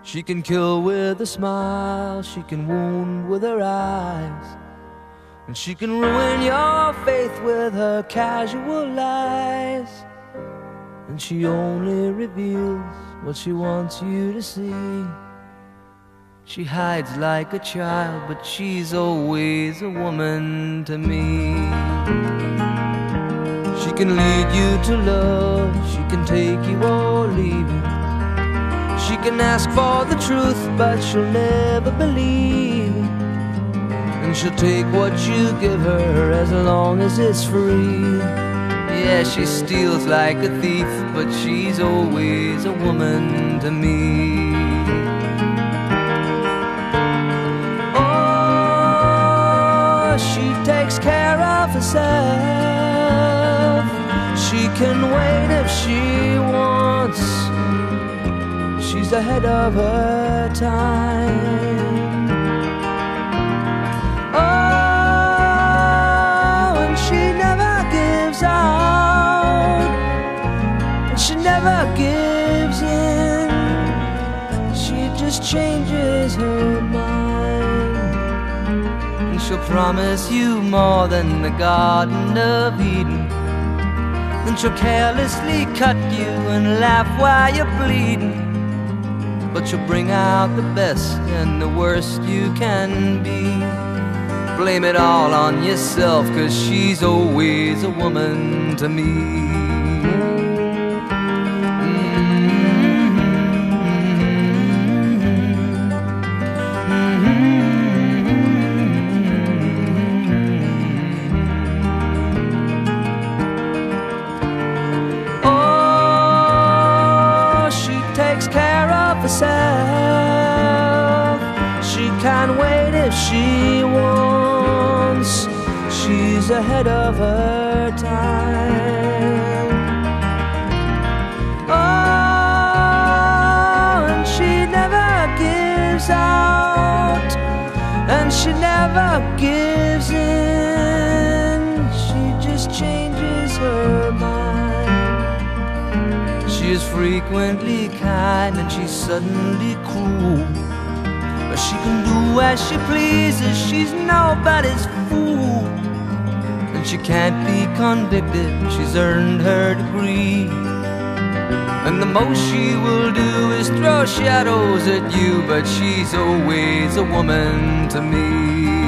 She can kill with a smile, she can wound with her eyes, and she can ruin your faith with her casual lies. And she only reveals what she wants you to see. She hides like a child, but she's always a woman to me. She can lead you to love, she can take you or leave you. She can ask for the truth, but she'll never believe. And she'll take what you give her as long as it's free. Yeah, she steals like a thief, but she's always a woman to me. Oh, she takes care of herself. She can wait if she wants. She's ahead of her time. Oh, and she never gives out, and she never gives in. She just changes her mind, and she'll promise you more than the Garden of Eden. Then she'll carelessly cut you and laugh while you're bleeding. But she'll bring out the best and the worst you can be. Blame it all on yourself, 'cause she's always a woman to me. Herself. She can't wait if she wants. She's ahead of her time. Oh, and she never gives out, and she never gives in. She just changes her mind. She is frequently kind and she's suddenly cruel, but she can do as she pleases, she's nobody's fool. And she can't be convicted, she's earned her degree. And the most she will do is throw shadows at you, but she's always a woman to me.